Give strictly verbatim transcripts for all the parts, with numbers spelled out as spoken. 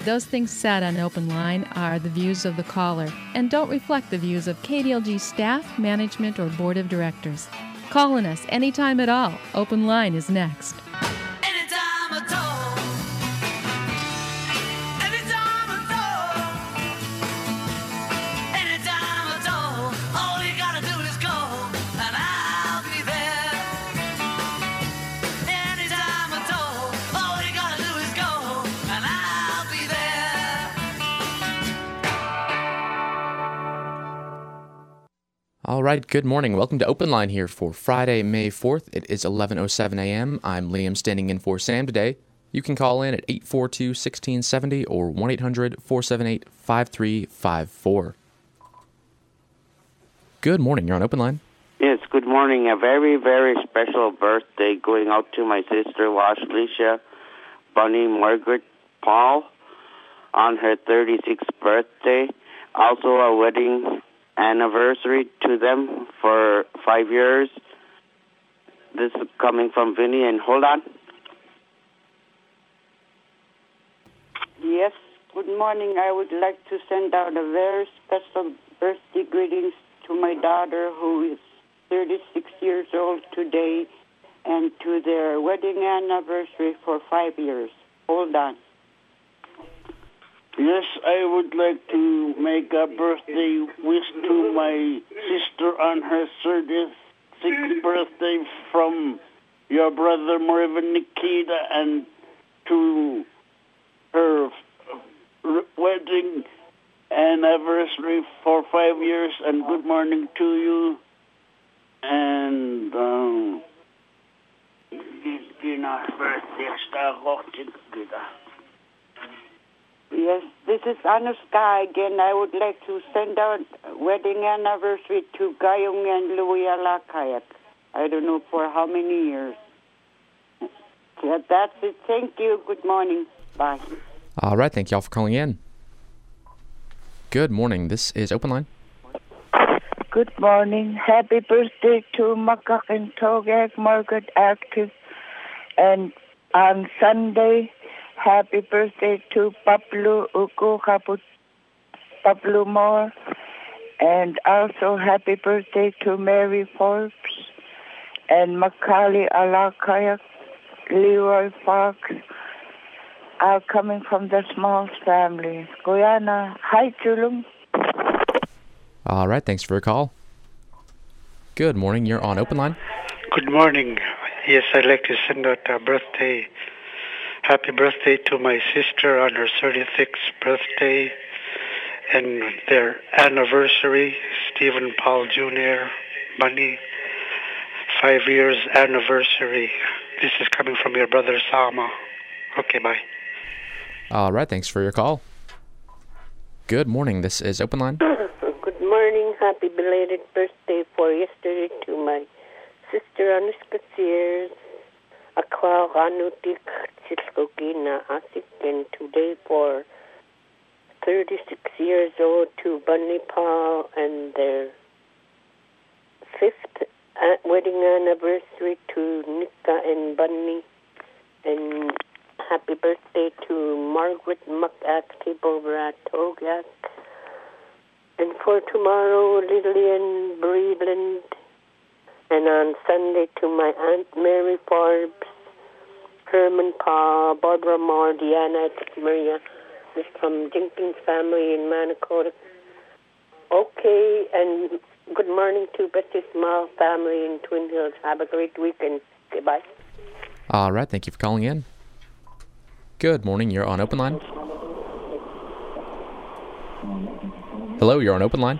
Those things said on Open Line are the views of the caller and don't reflect the views of K D L G staff, management, or board of directors. Calling us anytime at all. Open Line is next. Anytime at all. Anytime at all. Anytime at all. All you gotta do is call and I'll be there. Anytime at all. All you gotta do is call and I'll be there. All right, good morning. Welcome to Open Line here for Friday, May fourth. It is eleven oh seven a.m. I'm Liam standing in for Sam today. You can call in at eight four two, one six seven zero or one eight hundred, four seven eight, five three five four. Good morning. You're on Open Line. Yes, good morning. A very, very special birthday going out to my sister, Washlisha Bunny Margaret Paul, on her thirty-sixth birthday. Also a wedding anniversary to them for five years. This is coming from Vinny, and hold on. Yes, good morning. I would like to send out a very special birthday greetings to my daughter, who is thirty-six years old today, and to their wedding anniversary for five years. Hold on. Yes, I would like to make a birthday wish to my sister on her thirty-sixth birthday from your brother Marvin Nikita, and to her wedding anniversary for five years, and good morning to you. And um, Yes, this is Anuska again. I would like to send out wedding anniversary to Gayong and Louis Alakayak. I don't know for how many years. Yeah, that's it. Thank you. Good morning. Bye. All right, thank y'all for calling in. Good morning. This is Open Line. Good morning. Happy birthday to Makak and Togak, Margaret Active. And on Sunday, happy birthday to Pablo Uko Kaput Pablo Moore. And also happy birthday to Mary Forbes and Macaulay Alakayak, Leroy Fox, all coming from the Smalls family. Guyana, hi, Julum. All right, thanks for your call. Good morning. You're on Open Line. Good morning. Yes, I'd like to send out a birthday, happy birthday to my sister on her thirty-sixth birthday and their anniversary, Stephen Paul Junior Bunny, five years anniversary. This is coming from your brother Sama. Okay, bye. All right, thanks for your call. Good morning. This is Open Line. Good morning. Happy belated birthday for yesterday to my sister Anuska Sears, Akwa Ranutik Chiskokina Asik, and today for thirty-six years old to Bunny Paul and their fifth wedding anniversary to Nika and Bunny, and happy birthday to Margaret Muck-Active over at Togak. And for tomorrow, Lillian Breedland. And on Sunday to my Aunt Mary Forbes, Herman Paul, Barbara Moore, Deanna Maria. This is from Jenkins family in Manakota. Okay, and good morning to Betty Small family in Twin Hills. Have a great weekend. Goodbye. All right, thank you for calling in. Good morning. You're on Open Line. Hello, you're on Open Line.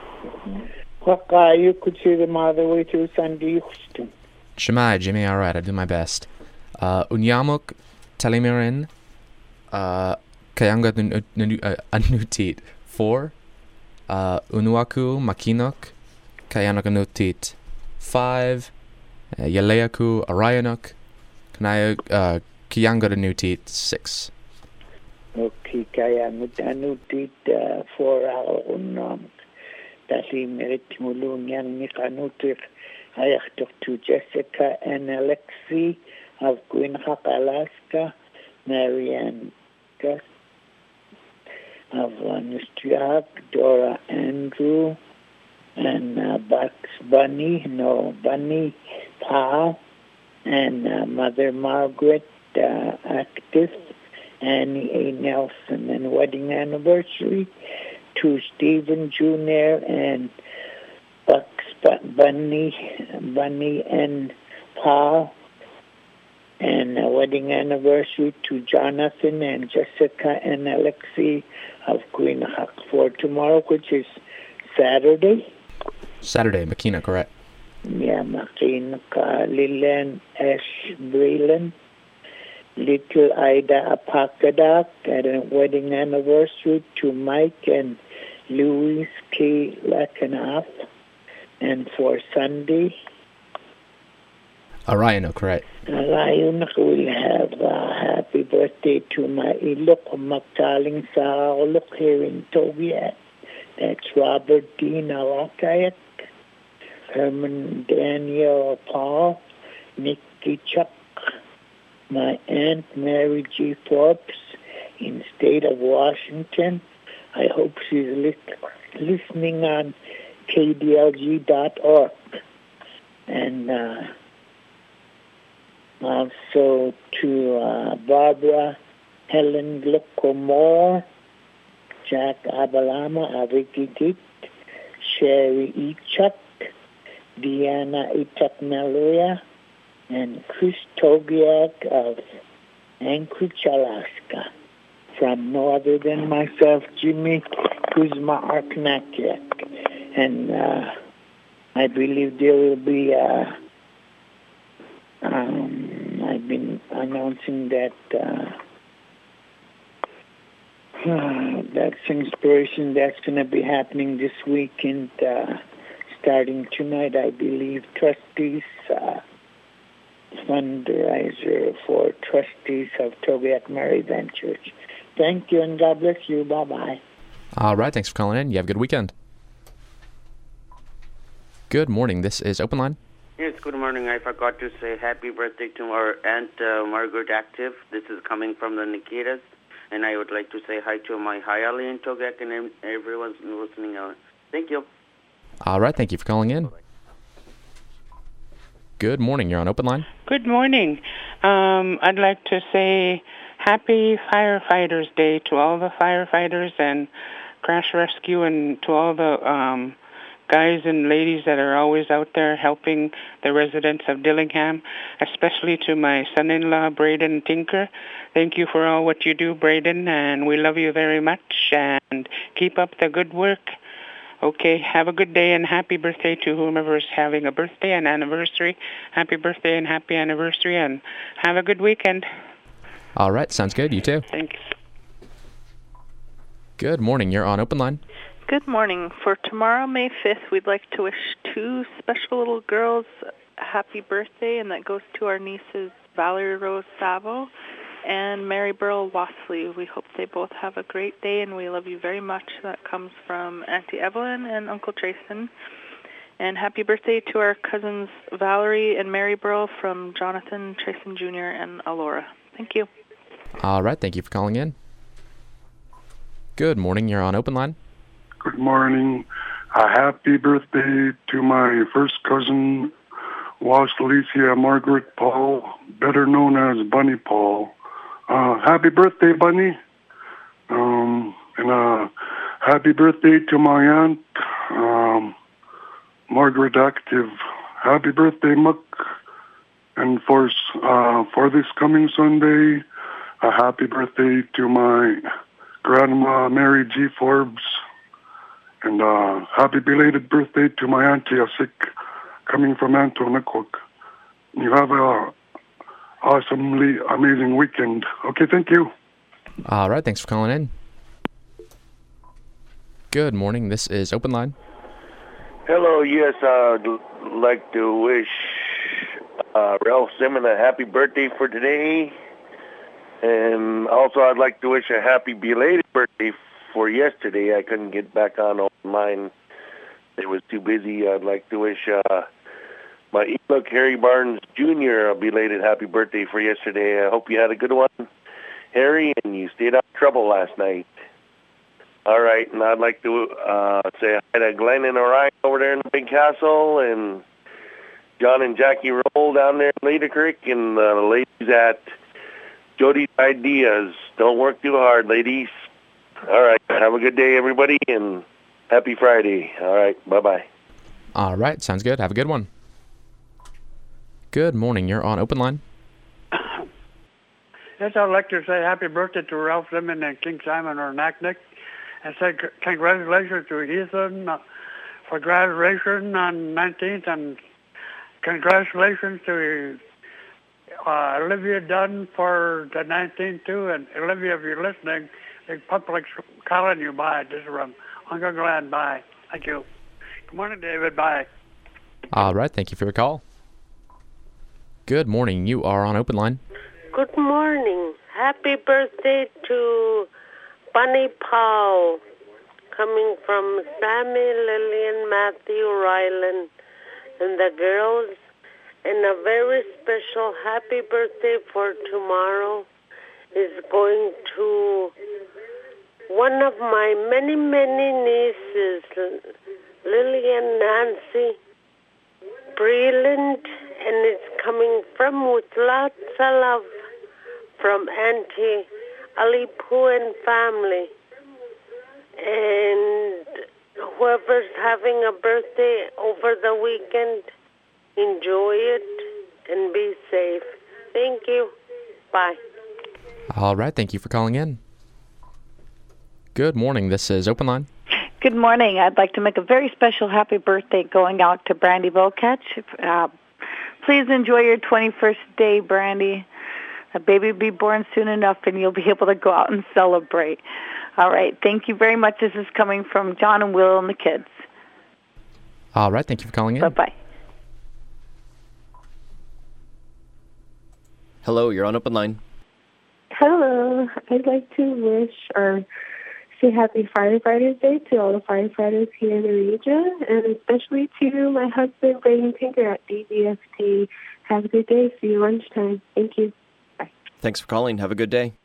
You could see them all the way to Sunday Houston. Shemai, Jimmy, all right, I'll do my best. Uh, Unyamuk, Telemirin, uh, Kayanga Anutit, four. Uh, Unuaku, Makinok, Kayanok Anutit, five. Uh, Yaleaku, Arayanok, Kanaya, uh, Kayanga Anutit, six. Okay, Kayanok Anutit, uh, four. Unam. Dali merit mulunyan ni kanutir ayaktok to Jessica and Alexi of Gwynhawk, Alaska, Marianne Gus of uh, Nistriak, Dora Andrew, and uh, Bugs Bunny, no, Bunny Pa, and uh, Mother Margaret uh, Active, Annie A. Nelson, and wedding anniversary to Stephen Junior and Bugs Bunny, Bunny and Pa, and a wedding anniversary to Jonathan and Jessica and Alexei of Queen Hawk for tomorrow, which is Saturday. Saturday, Makina, correct. Yeah, Makina, Lilian Ash Breland, Little Ida Apakadak, and a wedding anniversary to Mike and Louis K. Lakanaf. And for Sunday, Orion, correct. Orion will have a happy birthday to my ilok magkaling sa ulok here in Togiat. That's Robert D. Nawakayak, Herman Daniel Paul, Nicky Chuck, my Aunt Mary G. Forbes in state of Washington. I hope she's li- listening on K D L G dot org. And uh, also to uh, Barbara Helen Glucomore, Jack Abalama, Avigidit, Sherry Ichak, Diana Itak Naluya, and Chris Togiak of Anchorage, Alaska. From no other than myself, Jimmy Kuzma Arknakiak. And uh, I believe there will be, uh, um, I've been announcing that uh, uh, that's inspiration that's going to be happening this weekend, uh, starting tonight, I believe, trustees, uh, fundraiser for trustees of Togiak Maryland Church. Thank you, and God bless you. Bye-bye. All right, thanks for calling in. You have a good weekend. Good morning. This is Open Line. Yes, good morning. I forgot to say happy birthday to our Aunt uh, Margaret Active. This is coming from the Nikitas. And I would like to say hi to my Hayali in Togiak and everyone's listening out. Thank you. All right, thank you for calling in. Good morning. You're on Open Line. Good morning. Um, I'd like to say happy Firefighters Day to all the firefighters and crash rescue, and to all the um, guys and ladies that are always out there helping the residents of Dillingham, especially to my son-in-law, Braden Tinker. Thank you for all what you do, Braden, and we love you very much, and keep up the good work. Okay, have a good day, and happy birthday to whomever is having a birthday and anniversary. Happy birthday and happy anniversary, and have a good weekend. All right, sounds good. You too. Thanks. Good morning. You're on Open Line. Good morning. For tomorrow, May fifth, we'd like to wish two special little girls a happy birthday, and that goes to our nieces Valerie Rose Savo and Mary Burl Wassley. We hope they both have a great day, and we love you very much. That comes from Auntie Evelyn and Uncle Trayson. And happy birthday to our cousins Valerie and Mary Burl from Jonathan Trayson Junior and Alora. Thank you. All right, thank you for calling in. Good morning. You're on Open Line. Good morning. A happy birthday to my first cousin, Waslicia Margaret Paul, better known as Bunny Paul. Uh, happy birthday, Bunny. Um, and uh, happy birthday to my aunt, um, Margaret Active. Happy birthday, Muck. And for, uh, for this coming Sunday, a happy birthday to my grandma, Mary G. Forbes. And uh, happy belated birthday to my auntie Asik, coming from Antonaquoc. You have a awesomely amazing weekend. Okay, thank you. All right, thanks for calling in. Good morning. This is Open Line. Hello, yes, I'd like to wish uh, Ralph Simon a happy birthday for today. And also I'd like to wish a happy belated birthday for yesterday. I couldn't get back on mine. It was too busy. I'd like to wish uh, my e-book, Harry Barnes Junior, a belated happy birthday for yesterday. I hope you had a good one, Harry, and you stayed out of trouble last night. All right, and I'd like to uh, say hi to Glenn and Orion over there in the Big Castle, and John and Jackie Roll down there in Leda Creek, and uh, the ladies at Jody's Ideas. Don't work too hard, ladies. All right, have a good day, everybody, and happy Friday. All right, bye-bye. All right, sounds good. Have a good one. Good morning. You're on Open Line. Yes, I'd like to say happy birthday to Ralph Lemon and King Simon or Naknek, and say c- congratulations to Ethan uh, for graduation on nineteenth, and congratulations to uh, Olivia Dunn for the nineteenth too. And Olivia, if you're listening, the public's calling you. Bye. This is from Uncle Glenn. Bye. Thank you. Good morning, David. Bye. All right, thank you for your call. Good morning. You are on Open Line. Good morning. Happy birthday to Bunny Paul, coming from Sammy, Lillian, Matthew, Ryland, and the girls. And a very special happy birthday for tomorrow is going to one of my many, many nieces, Lillian Nancy Breland, and it's coming from with lots of love from Auntie Alipu and family. And whoever's having a birthday over the weekend, enjoy it and be safe. Thank you. Bye. All right, thank you for calling in. Good morning. This is Open Line. Good morning. I'd like to make a very special happy birthday going out to Brandy Volkach. Uh, please enjoy your twenty-first day, Brandy. A baby will be born soon enough, and you'll be able to go out and celebrate. All right. Thank you very much. This is coming from John and Will and the kids. All right. Thank you for calling in. Bye-bye. Hello, you're on Open Line. Hello. I'd like to wish or say happy Firefighters Day to all the firefighters here in the region, and especially to my husband, Brayden Tinker at D B F T. Have a good day. See you lunchtime. Thank you. Bye. Thanks for calling. Have a good day.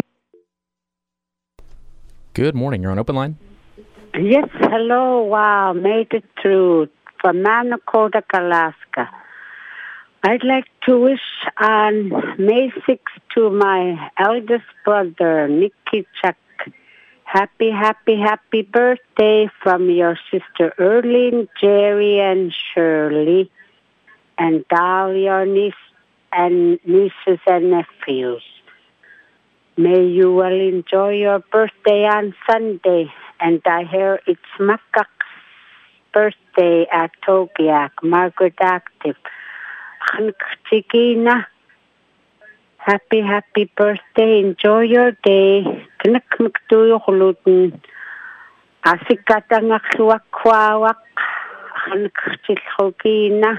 Good morning. You're on Open Line. Yes, hello. Wow, made it through from Manakoda, Alaska. I'd like to wish on May sixth to my eldest brother, Nicky Chuck. Happy, happy, happy birthday from your sister Erlene, Jerry, and Shirley, and all your niece and nieces and nephews. May you well enjoy your birthday on Sunday, and I hear it's Makak's birthday at Togiak, Margaret Active. Happy, happy birthday. Enjoy your day. Knakmaktuyo kuluten. Asikatang aksuakwawak. Hanakchilhogina.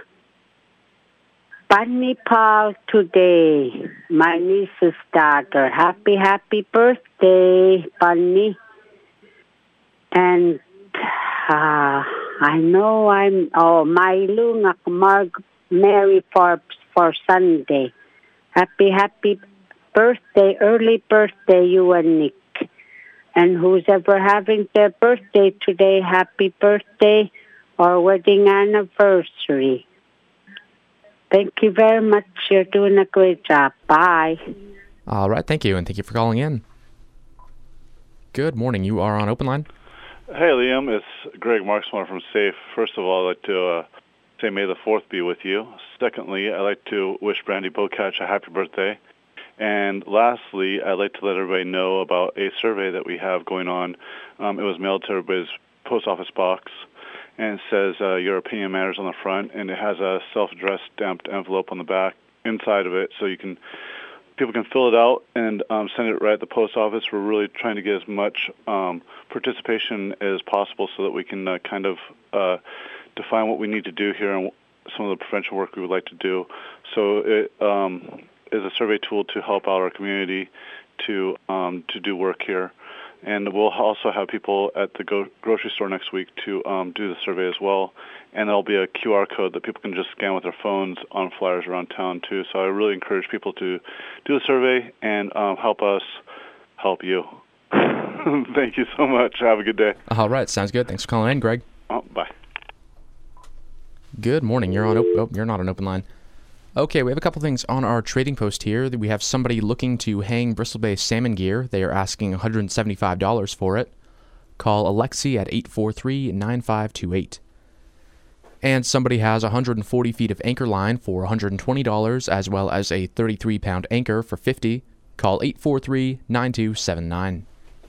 Bunny Paul today. My niece's daughter. Happy, happy birthday, Bunny. And uh, I know I'm, oh, my lungak Marg Mary Forbes for Sunday. Happy, happy birthday, early birthday, you and Nick. And who's ever having their birthday today, happy birthday or wedding anniversary. Thank you very much. You're doing a great job. Bye. All right, thank you, and thank you for calling in. Good morning. You are on Open Line. Hey, Liam. It's Greg Marksmore from SAFE. First of all, I'd like to uh, say May the fourth be with you. Secondly, I'd like to wish Brandy Bokach a happy birthday. And lastly, I'd like to let everybody know about a survey that we have going on. Um, it was mailed to everybody's post office box, and it says uh, Your Opinion Matters on the front, and it has a self-addressed stamped envelope on the back inside of it, so you can people can fill it out and um, send it right at the post office. We're really trying to get as much um, participation as possible so that we can uh, kind of uh, define what we need to do here and some of the prevention work we would like to do. So it um, is a survey tool to help out our community to um, to do work here. And we'll also have people at the go- grocery store next week to um, do the survey as well. And there'll be a Q R code that people can just scan with their phones on flyers around town, too. So I really encourage people to do the survey and um, help us help you. Thank you so much. Have a good day. All right, sounds good. Thanks for calling in, Greg. Oh, bye. Good morning. You're on. Op- oh, you're not on open line. Okay, we have a couple things on our trading post here. We have somebody looking to hang Bristol Bay salmon gear. They are asking one hundred seventy-five dollars for it. Call Alexi at eight four three, nine five two eight. And somebody has one hundred forty feet of anchor line for one hundred twenty dollars, as well as a thirty-three pound anchor for fifty dollars. Call eight four three, nine two seven nine.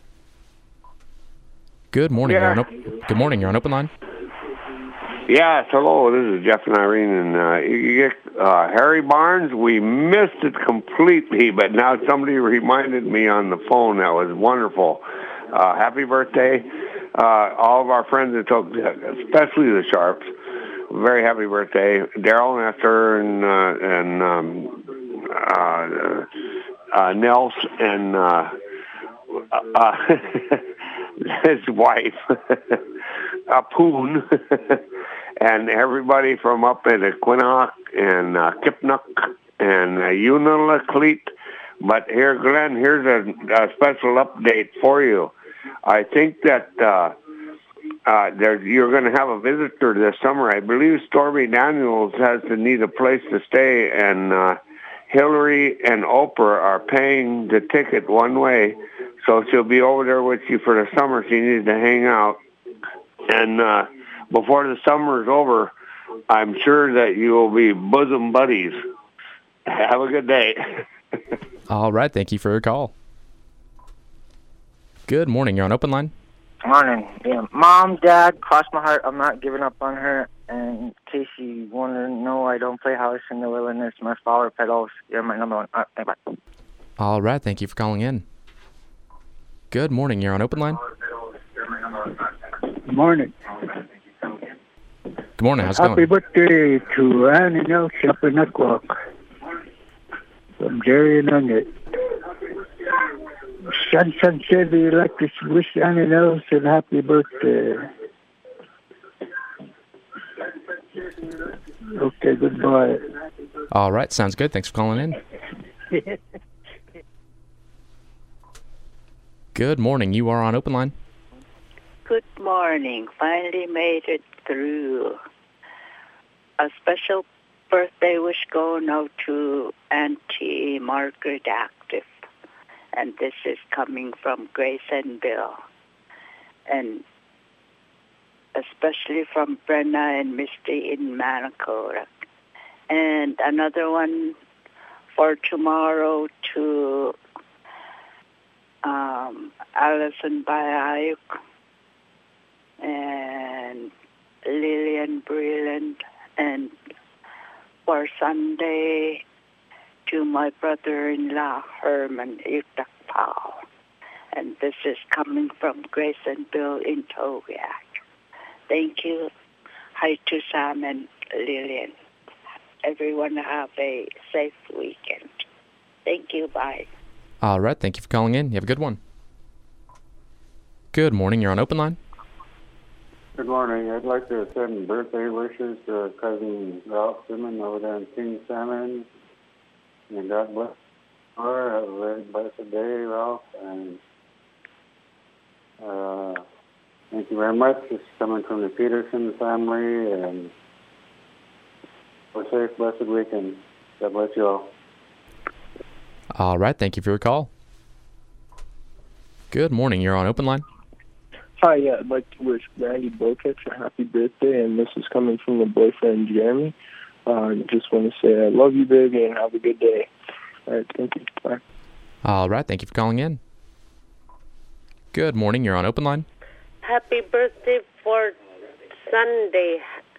Good morning. Yeah. You're on op- Good morning. You're on open line. Yes, hello, this is Jeff and Irene, and uh, you get uh, Harry Barnes. We missed it completely, but now somebody reminded me on the phone. That was wonderful. Uh, happy birthday. Uh, all of our friends that took, especially the Sharps, very happy birthday. Daryl and Esther and, uh, and um, uh, uh, Nels and uh, uh, his wife, uh, Poon. And everybody from up at Quinnock and uh, Kipnock and uh, Unalakleet. But here, Glenn, here's a, a special update for you. I think that uh, uh, there, you're going to have a visitor this summer. I believe Stormy Daniels has to need a place to stay, and uh, Hillary and Oprah are paying the ticket one way, so she'll be over there with you for the summer. She needs to hang out. And uh, before the summer is over, I'm sure that you will be bosom buddies. Have a good day. All right. Thank you for your call. Good morning. You're on open line. Morning. Yeah, Mom, Dad, cross my heart. I'm not giving up on her. And in case you want to know, I don't play house in the wilderness. My flower petals. You're my number one. All right, bye. All right. Thank you for calling in. Good morning. You're on open line. Good morning. Good morning. How's it Happy going? birthday to Annie Nelson up in Network. From Jerry and Nugget. Sanson said he'd like to wish Annie Nelson happy birthday. Okay, goodbye. All right. Sounds good. Thanks for calling in. Good morning. You are on open line. Good morning. Finally made it through. A special birthday wish going out to Auntie Margaret Active. And this is coming from Grace and Bill. And especially from Brenna and Misty in Manacora. And another one for tomorrow to um, Allison Bayayuk and Lillian Breland, and for Sunday to my brother-in-law Herman Itakpao. And this is coming from Grace and Bill in Togiak. Thank you. Hi to Sam and Lillian. Everyone have a safe weekend. Thank you. Bye. All right. Thank you for calling in. You have a good one. Good morning. You're on open line. Good morning. I'd like to send birthday wishes to cousin Ralph Simmons over there in King Salmon. And God bless her. Have a very blessed day, Ralph. And uh, thank you very much. It's coming from the Peterson family. And have a safe, blessed weekend. God bless you all. All right. Thank you for your call. Good morning. You're on open line. Hi, yeah, I'd like to wish Brandy Bokech a happy birthday, and this is coming from the boyfriend, Jeremy. Uh, I just want to say I love you, baby, and have a good day. All right, thank you. Bye. All right. Thank you for calling in. Good morning. You're on open line. Happy birthday for Sunday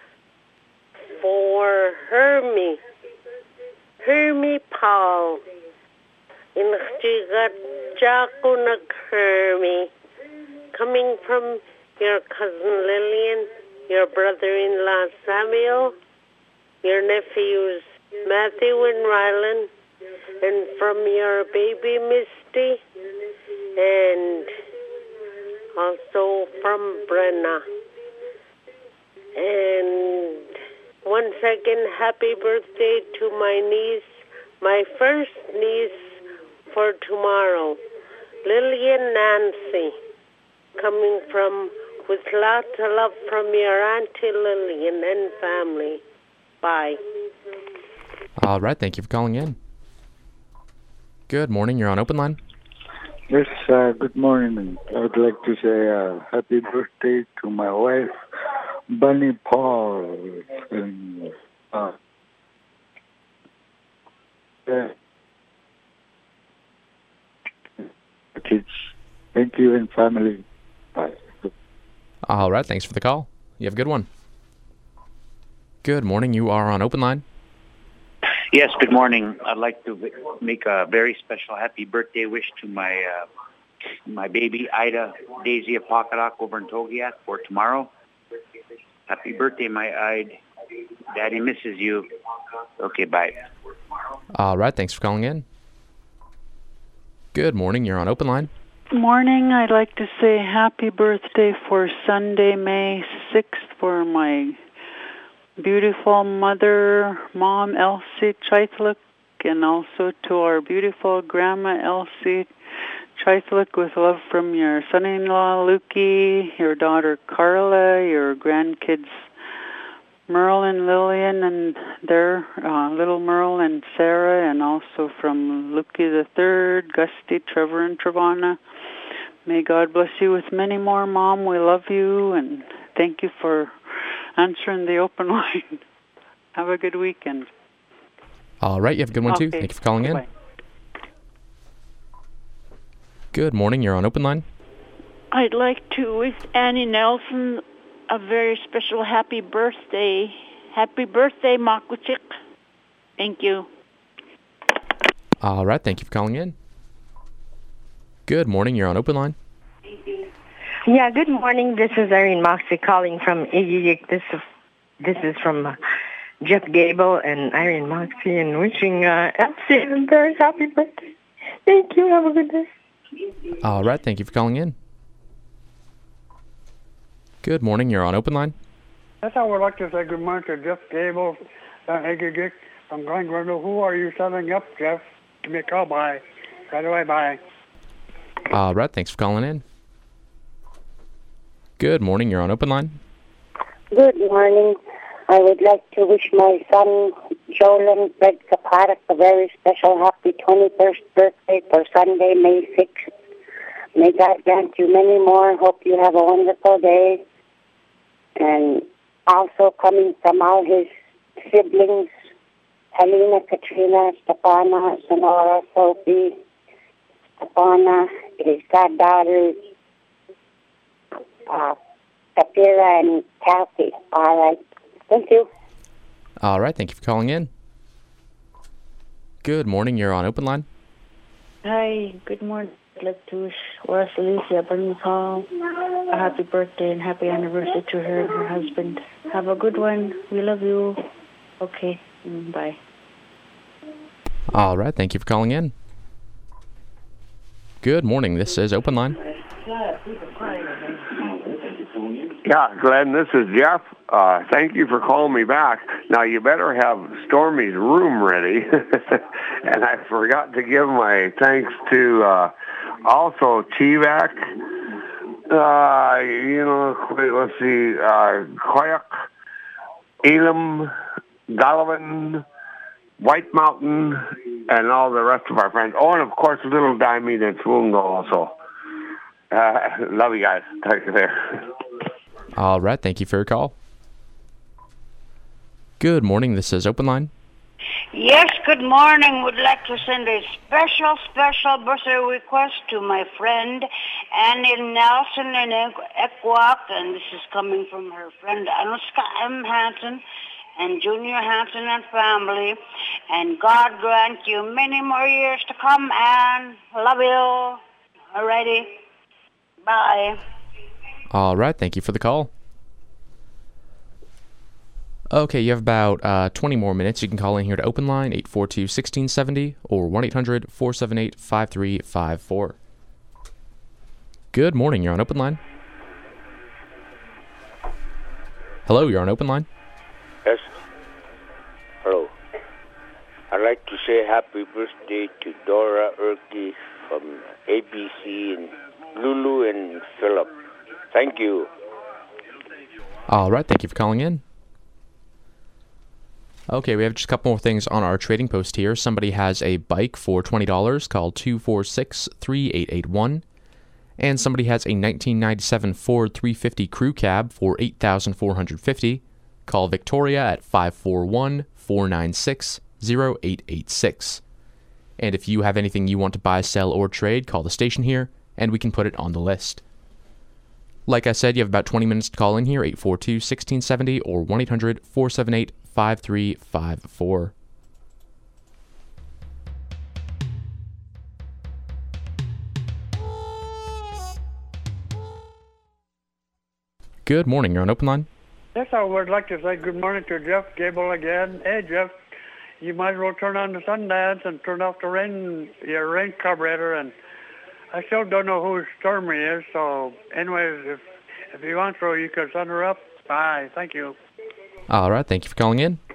for Hermie. Hermie Paul. In Chigat Hermie. Coming from your cousin Lillian, your brother-in-law Samuel, your nephews Matthew and Rylan, and from your baby Misty, and also from Brenna. And once again, happy birthday to my niece, my first niece for tomorrow, Lillian Nancy. coming from, with lots of love from your Auntie Lillian and family. Bye. All right, thank you for calling in. Good morning, you're on Open Line. Yes, uh, good morning. I would like to say uh, happy birthday to my wife, Bunny Paul. And, uh, yeah. Kids. Thank you and family. Bye. All right, thanks for the call. You have a good one. Good morning, you are on Open Line. Yes, good morning. I'd like to make a very special happy birthday wish to my uh, my baby, Ida Daisy Apokadok over in Togiak for tomorrow. Happy birthday, my Ida. Daddy misses you. Okay, bye. All right, thanks for calling in. Good morning, you're on Open Line. Morning. I'd like to say happy birthday for Sunday, May sixth for my beautiful mother, Mom Elsie Chaitlik, and also to our beautiful Grandma Elsie Chaitlik, with love from your son-in-law, Lukey, your daughter, Carla, your grandkids, Merle and Lillian, and their uh, little Merle and Sarah, and also from Lukey the Third, Gusty, Trevor, and Travana. May God bless you with many more, Mom. We love you, and thank you for answering the open line. Have a good weekend. All right, you have a good one, too. Okay. Thank you for calling Bye-bye. in. Good morning, you're on Open Line. I'd like to wish Annie Nelson a very special happy birthday. Happy birthday, Makuchik. Thank you. All right, thank you for calling in. Good morning, you're on Open Line. Yeah, good morning. This is Irene Moxie calling from Igigik. This is this is from uh, Jeff Gable and Irene Moxie, and wishing uh, Elsie a very happy birthday. Thank you. Have a good day. All right, thank you for calling in. Good morning, you're on Open Line. That's how I would like to say good morning to Jeff Gable and Igigik from Glen Grindle. Who are you setting up, Jeff? Give me a call. Bye. Right away. Bye. All right, thanks for calling in. Good morning, you're on Open Line. Good morning. I would like to wish my son, Jolan Fred Kaparak, a very special happy twenty-first birthday for Sunday, May sixth. May God grant you many more. Hope you have a wonderful day. And also coming from all his siblings, Helena, Katrina, Stefana, Sonora, Sophie, Stefana, his goddaughters, uh, Sapira and Kathy. All right. Thank you. All right, thank you for calling in. Good morning, you're on Open Line. Hi, good morning. I'd like to wish Horace Alicia Paul a happy birthday and happy anniversary to her and her husband. Have a good one. We love you. Okay, mm, bye. All right, thank you for calling in. Good morning, this is Open Line. Yeah, Glenn, this is Jeff. Uh, thank you for calling me back. Now, you better have Stormy's room ready. And I forgot to give my thanks to uh, also T-Vac, uh, you know, let's see, uh, Koyak, Elam, Donovan, White Mountain, and all the rest of our friends. Oh, and of course, Little Diamond and Swungo also. Uh, love you guys. Talk to you there. All right, thank you for your call. Good morning, this is Open Line. Yes, good morning. Would like to send a special, special birthday request to my friend Annie Nelson in Equak, and this is coming from her friend Anuska M. Hansen and Junior Hansen and family. And God grant you many more years to come, and love you. Alrighty. Bye. All right, thank you for the call. Okay, you have about uh, twenty more minutes. You can call in here to Open Line, eight four two, one six seven zero or one eight hundred, four seven eight, five three five four. Good morning, you're on Open Line. Hello, you're on Open Line. Yes. Hello. I'd like to say happy birthday to Dora Erkey from A B C and Lulu and Philip. Thank you. All right, thank you for calling in. Okay, we have just a couple more things on our trading post here. Somebody has a bike for twenty dollars, call two four six, three eight eight one. And somebody has a nineteen ninety-seven Ford three fifty crew cab for eight thousand four hundred fifty dollars. Call Victoria at five four one, four nine six, zero eight eight six. And if you have anything you want to buy, sell, or trade, call the station here, and we can put it on the list. Like I said, you have about twenty minutes to call in here, eight four two, one six seven zero or one eight hundred, four seven eight, five three five four. Good morning, you're on Open Line. Yes, I would like to say good morning to Jeff Gable again. Hey, Jeff, you might as well turn on the Sundance and turn off the rain, your rain carburetor. And I still don't know who Stormy is. So, anyways, if if you want to, you can send her up. Bye. Thank you. All right, thank you for calling in.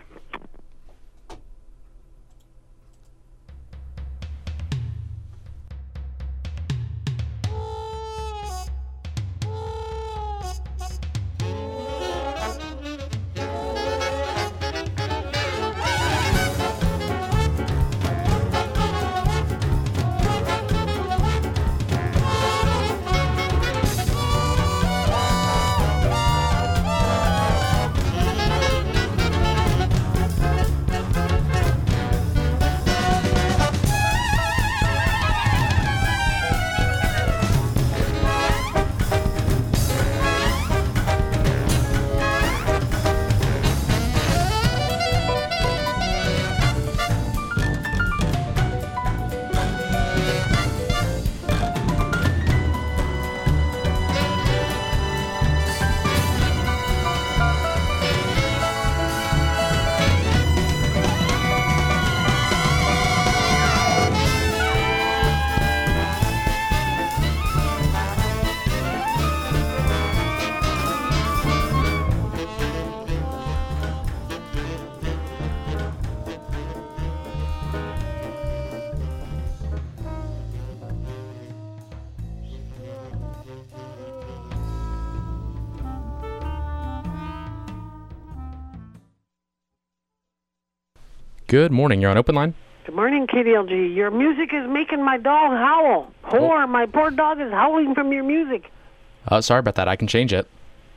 Good morning, you're on Open Line. Good morning, K D L G. Your music is making my dog howl. Whore, my poor dog is howling from your music. Uh, sorry about that, I can change it.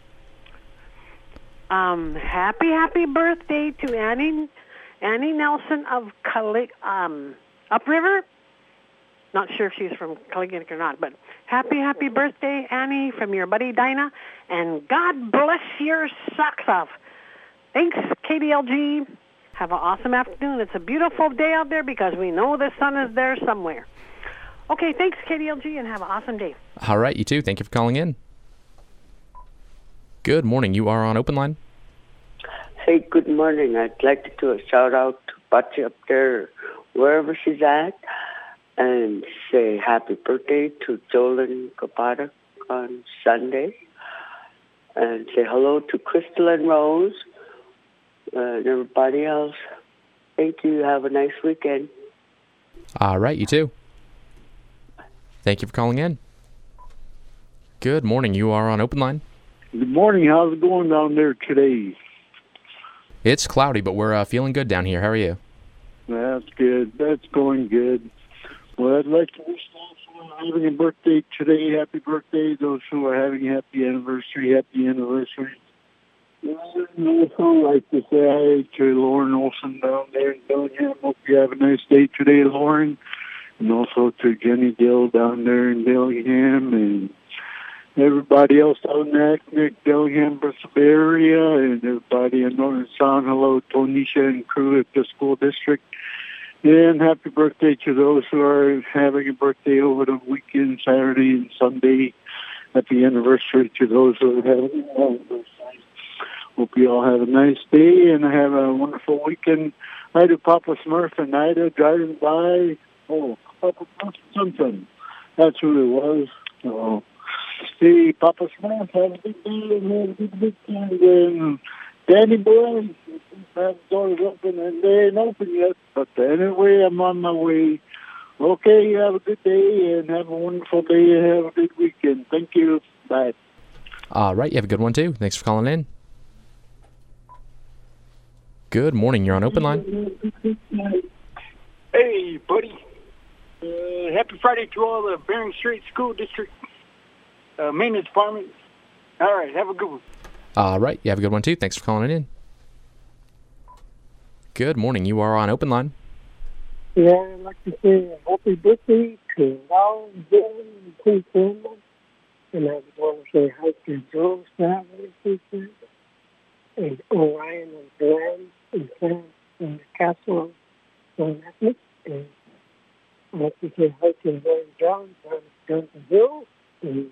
Um, happy, happy birthday to Annie Annie Nelson of Cali- um, Upriver. Not sure if she's from Caliganic or not, but happy, happy birthday, Annie, from your buddy Dinah, and God bless your socks off. Thanks, K D L G. Have an awesome afternoon. It's a beautiful day out there because we know the sun is there somewhere. Okay, thanks, K D L G, and have an awesome day. All right, you too. Thank you for calling in. Good morning. You are on Open Line. Hey, good morning. I'd like to do a shout-out to Patsy up there, wherever she's at, and say happy birthday to Jolyn Kapadak on Sunday, and say hello to Crystal and Rose, uh, and everybody else. Thank you. Have a nice weekend. All right, you too. Thank you for calling in. Good morning. You are on Open Line. Good morning. How's it going down there today? It's cloudy, but we're uh, feeling good down here. How are you? That's good. That's going good. Well, I'd like to wish those who are having a birthday today, happy birthday. Those who are having a happy anniversary, happy anniversary. And I also like to say hi to Lauren Olson down there in Dillingham. Hope you have a nice day today, Lauren. And also to Jenny Dill down there in Dillingham, and everybody else down there, Nick, Dillingham, Bristol Bay area, and everybody in Northern Sound. Hello, Tonisha and crew at the school district. And happy birthday to those who are having a birthday over the weekend, Saturday and Sunday. Happy anniversary to those who are having an anniversary. Hope you all have a nice day and have a wonderful weekend. Hi to Papa Smurf and Ida driving by. Oh, Papa Smurf and something. That's who it was. So, hey, Papa Smurf, have a good day and have a good weekend. And Danny boy, that door's open and they ain't open yet. But anyway, I'm on my way. Okay, you have a good day and have a wonderful day and have a good weekend. Thank you. Bye. All right, you have a good one too. Thanks for calling in. Good morning. You're on Open Line. Hey, buddy. Uh, happy Friday to all the Bering Strait School District uh, maintenance department. All right, have a good one. All right, you have a good one too. Thanks for calling in. Good morning. You are on Open Line. Yeah, I'd like to say happy birthday to Val, Dylan, and King Campbell. And I just want to say hi to Joe's family, and Orion and Glenn and Sam and the castle of Ethnic. And I'd like to say hi to Larry John, Jonathan Hill. And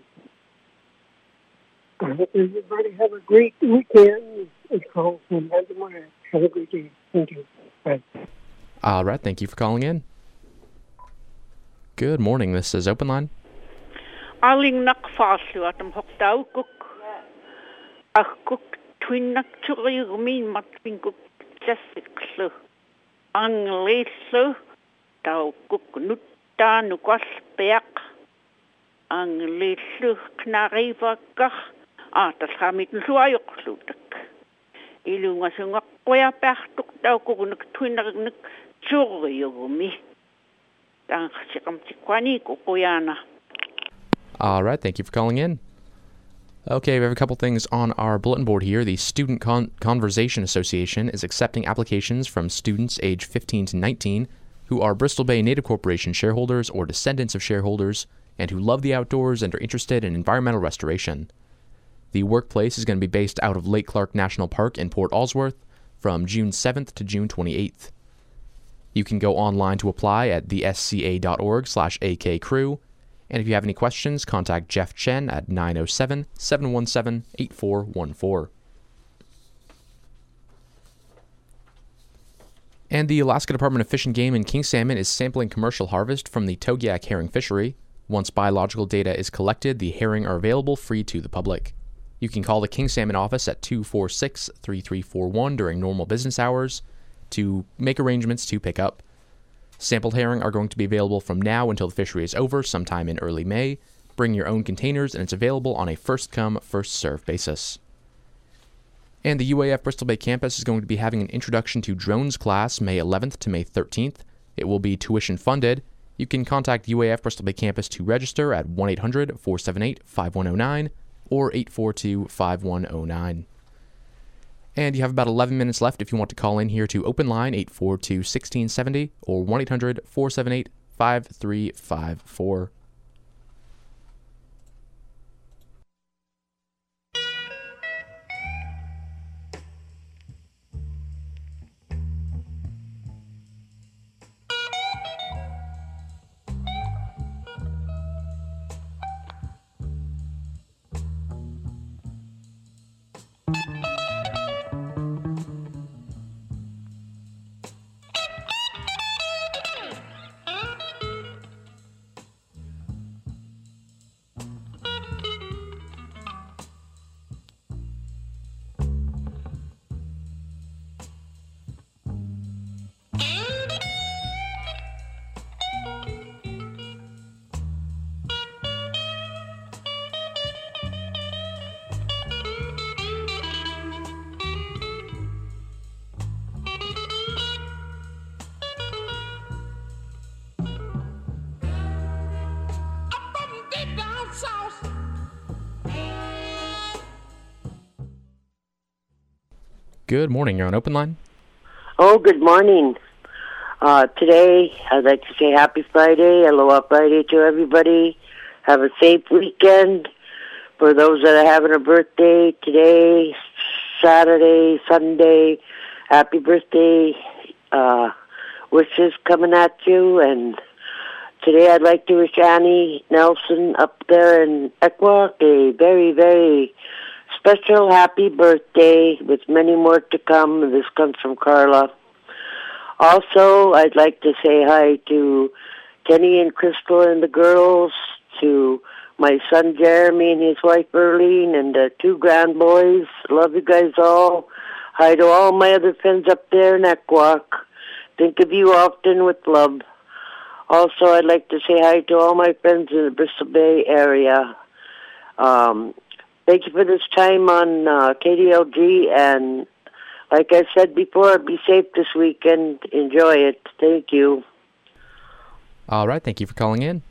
I hope everybody have a great weekend. It's called from Mandamore. Have a great day. Thank you. Bye. All right, thank you for calling in. Good morning. This is Open Line. Aling nakfaslu atam hoktaw kuk. Ah kuk twin nakchuri gumin matwin kuk jasiklu. Ang leislu tau kuk nutta nukwas peak. Ang leislu knarivakah. Ah, tas hamit nsuayok lutak. Ilunga sungak kuya pahtuk tau kuk naktwin nakchuri gumi. Tang sikam sikwani kukuyana. All right, thank you for calling in. Okay, we have a couple things on our bulletin board here. The Student Con- Conversation Association is accepting applications from students age fifteen to nineteen who are Bristol Bay Native Corporation shareholders or descendants of shareholders and who love the outdoors and are interested in environmental restoration. The workplace is going to be based out of Lake Clark National Park in Port Alsworth from June seventh to June twenty-eighth. You can go online to apply at the s c a dot org slash a k crew. And if you have any questions, contact Jeff Chen at nine oh seven, seven one seven, eight four one four. And the Alaska Department of Fish and Game and King Salmon is sampling commercial harvest from the Togiak herring fishery. Once biological data is collected, the herring are available free to the public. You can call the King Salmon office at two four six, three three four one during normal business hours to make arrangements to pick up. Sampled herring are going to be available from now until the fishery is over, sometime in early May. Bring your own containers, and it's available on a first-come, first-served basis. And the U A F Bristol Bay campus is going to be having an Introduction to Drones class May eleventh to May thirteenth. It will be tuition-funded. You can contact U A F Bristol Bay campus to register at one eight hundred, four seven eight, five one oh nine or eight four two, five one oh nine. And you have about eleven minutes left if you want to call in here to Open Line eight four two, one six seven zero or one eight hundred, four seven eight, five three five four. Good morning. You're on Open Line. Oh, good morning. Uh, today, I'd like to say happy Friday, aloha Friday to everybody. Have a safe weekend. For those that are having a birthday today, Saturday, Sunday, happy birthday. Uh, wishes coming at you. And today I'd like to wish Annie Nelson up there in Equak a very, very special happy birthday with many more to come. This comes from Carla. Also, I'd like to say hi to Kenny and Crystal and the girls, to my son Jeremy and his wife Erlene, and the two grand boys. Love you guys all. Hi to all my other friends up there in Equak. Think of you often with love. Also, I'd like to say hi to all my friends in the Bristol Bay area. Um, Thank you for this time on uh, K D L G, and like I said before, be safe this weekend. Enjoy it. Thank you. All right, thank you for calling in.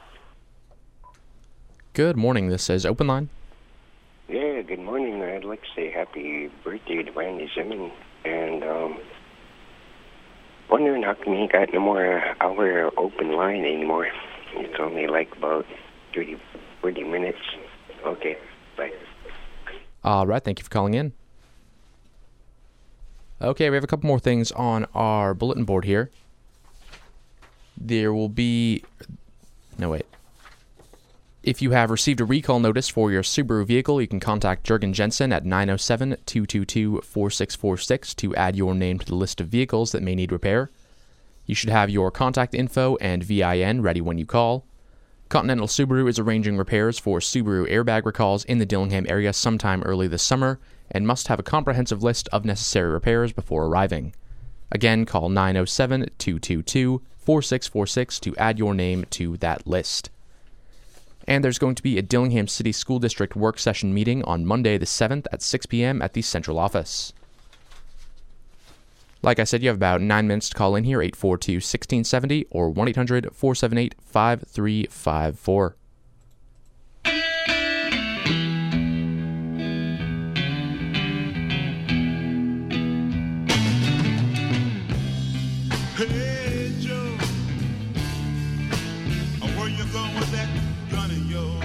Good morning, this is Open Line. Yeah, good morning. I'd like to say happy birthday to Randy Zimmern, and um, wondering how come he got no more hour open line anymore. It's only like about thirty, forty minutes. Okay, bye. All right, thank you for calling in. Okay, we have a couple more things on our bulletin board here. There will be... No, wait. If you have received a recall notice for your Subaru vehicle, you can contact Jurgen Jensen at nine oh seven, two two two, four six four six to add your name to the list of vehicles that may need repair. You should have your contact info and V I N ready when you call. Continental Subaru is arranging repairs for Subaru airbag recalls in the Dillingham area sometime early this summer and must have a comprehensive list of necessary repairs before arriving. Again, call nine oh seven, two two two, four six four six to add your name to that list. And there's going to be a Dillingham City School District work session meeting on Monday the seventh at six p.m. at the central office. Like I said, you have about nine minutes to call in here, eight four two, one six seven zero or one eight hundred, four seven eight, five three five four. Hey Joe, where you going with that gun of yours?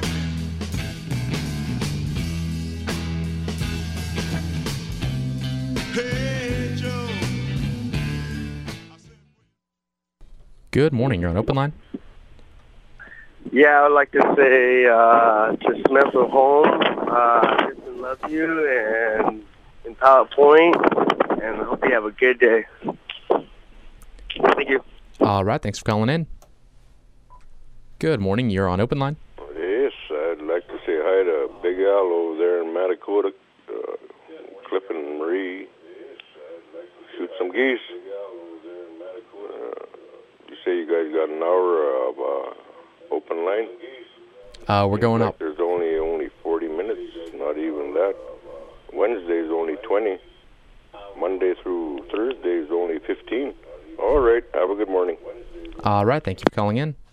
Hey Joe. Good morning, you're on Open Line. Yeah, I would like to say uh, to Smith of Home, uh, I love you, and in PowerPoint, and I hope you have a good day. Thank you. All right, thanks for calling in. Good morning, you're on Open Line. Yes, I'd like to say hi to Big Al over there in Matakota, uh, Cliff and Marie. Shoot some geese. Uh, you say you guys got an hour of uh, open line? Uh, we're going like up. There's only only forty minutes, not even that. Wednesday's only twenty. Monday through Thursday is only fifteen. All right, have a good morning. All right, thank you for calling in.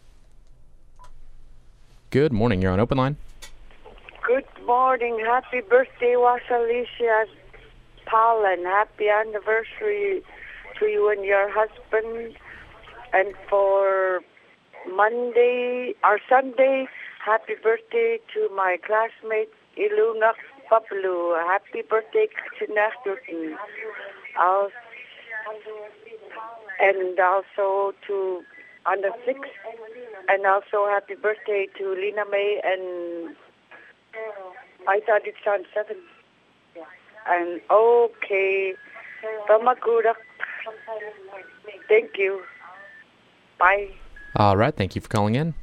Good morning, you're on Open Line. Good morning. Happy birthday, Wasalicia Paul, and happy anniversary to you and your husband. And for Monday or Sunday, happy birthday to my classmate Iluna Papalu. Happy birthday, Katinah. And also to on the sixth, and also happy birthday to Lena May, and I thought it's on seven. And okay, Pamakudak. Thank you. Bye. All right, thank you for calling in.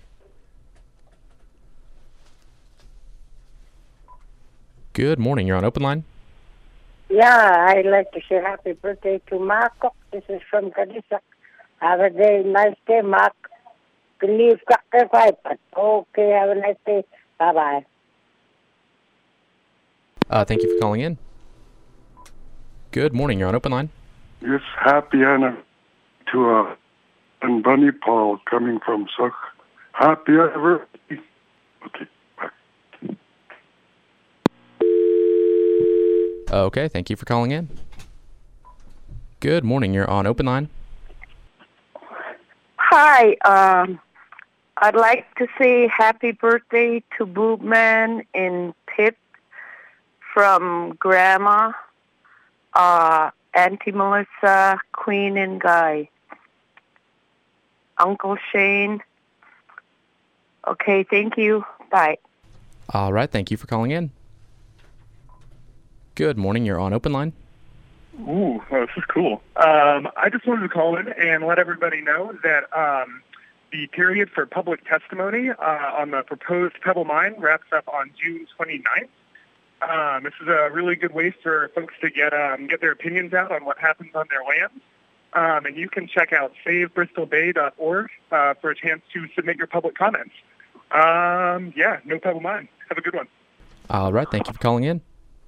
Good morning, you're on Open Line. Yeah, I'd like to say happy birthday to Marco. This is from Kadisak. Have a day, nice day, Mark. Believe but okay, have a nice day. Bye-bye. Uh, thank you for calling in. Good morning, you're on Open Line. Yes, happy Anna to uh, and Bunny Paul coming from Suck. Happy anniversary. Okay, bye. Okay, thank you for calling in. Good morning, you're on Open Line. Hi, um, I'd like to say happy birthday to Boobman in Pitt from Grandma, uh, Auntie Melissa, Queen and Guy, Uncle Shane. Okay, thank you. Bye. All right, thank you for calling in. Good morning, you're on Open Line. Ooh, oh, this is cool. Um, I just wanted to call in and let everybody know that um, the period for public testimony uh, on the proposed Pebble Mine wraps up on June twenty-ninth. Um, this is a really good way for folks to get um, get their opinions out on what happens on their land. Um, and you can check out save bristol bay dot org uh, for a chance to submit your public comments. Um, yeah, no Pebble Mine. Have a good one. All right, thank you for calling in.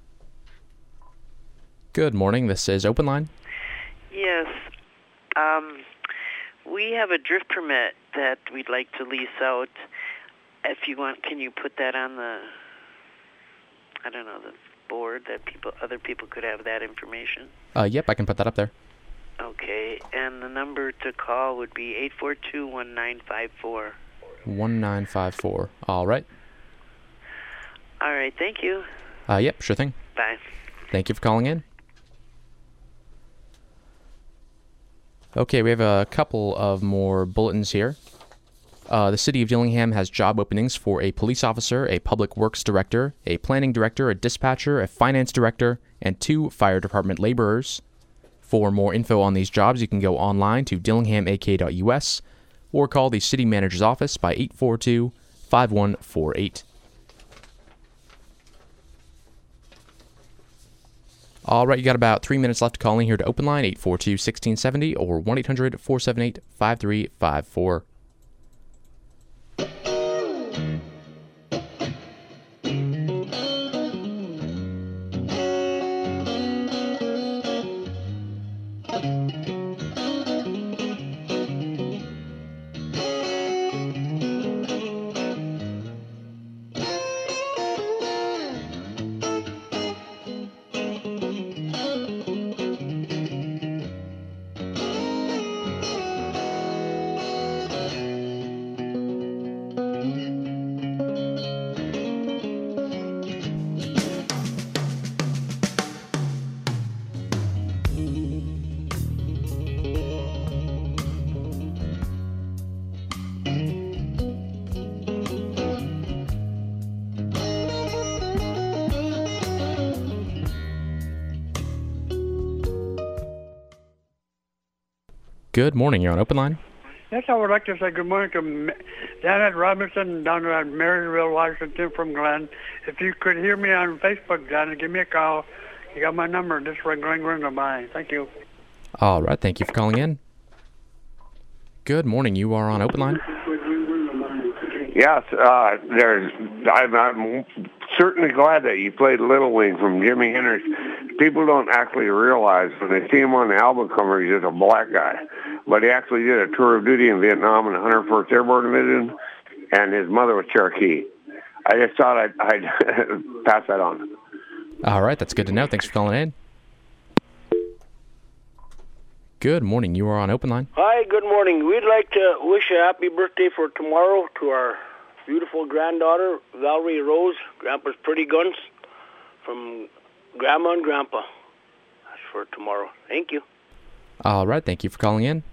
Good morning, this is Open Line. Yes. Um, we have a drift permit that we'd like to lease out. If you want, can you put that on the, I don't know, the board that people, other people could have that information? Uh, yep, I can put that up there. Okay, and the number to call would be eight four two, one nine five four. one nine five four. All right. All right, thank you. Uh, yep, sure thing. Bye. Thank you for calling in. Okay, we have a couple of more bulletins here. Uh, the City of Dillingham has job openings for a police officer, a public works director, a planning director, a dispatcher, a finance director, and two fire department laborers. For more info on these jobs, you can go online to dillingham a k dot u s or call the city manager's office by eight four two, five one four eight. All right, you got about three minutes left calling here to Open Line, eight four two, one six seven zero or one eight hundred, four seven eight, five three five four. Good morning. You're on Open Line. Yes, I would like to say good morning to Janet Robinson down at Maryville, Washington from Glenn. If you could hear me on Facebook, Janet, give me a call. You got my number. Just ring, ring, ring, goodbye. Thank you. All right. Thank you for calling in. Good morning. You are on Open Line. Yes, uh, there's. I'm, I'm certainly glad that you played Little Wing from Jimi Hendrix. People don't actually realize when they see him on the album cover, he's just a black guy. But he actually did a tour of duty in Vietnam in the one hundred first Airborne Division, and his mother was Cherokee. I just thought I'd, I'd pass that on. All right, that's good to know. Thanks for calling in. Good morning. You are on Open Line. Hi, good morning. We'd like to wish a happy birthday for tomorrow to our beautiful granddaughter, Valerie Rose, Grandpa's Pretty Guns, from Grandma and Grandpa. That's for tomorrow. Thank you. All right, thank you for calling in.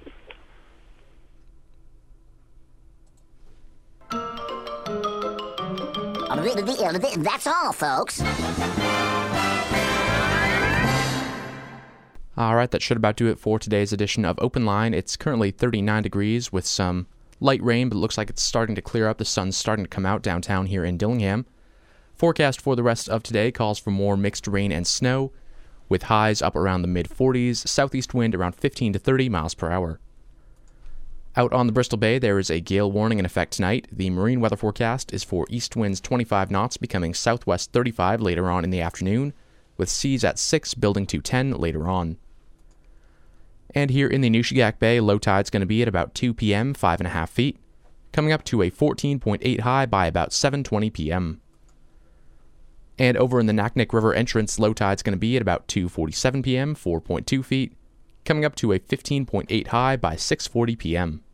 That's all, folks. All right, that should about do it for today's edition of Open Line. It's currently thirty-nine degrees with some light rain, but it looks like it's starting to clear up. The sun's starting to come out downtown here in Dillingham. Forecast for the rest of today calls for more mixed rain and snow, with highs up around the mid forties, southeast wind around fifteen to thirty miles per hour. Out on the Bristol Bay, there is a gale warning in effect tonight. The marine weather forecast is for east winds twenty-five knots becoming southwest thirty-five later on in the afternoon, with seas at six building to ten later on. And here in the Nushagak Bay, low tide's going to be at about two p.m., five and a half feet, coming up to a fourteen point eight high by about seven twenty p.m. And over in the Naknek River entrance, low tide's going to be at about two forty-seven p.m., four point two feet, coming up to a fifteen point eight high by six forty p.m.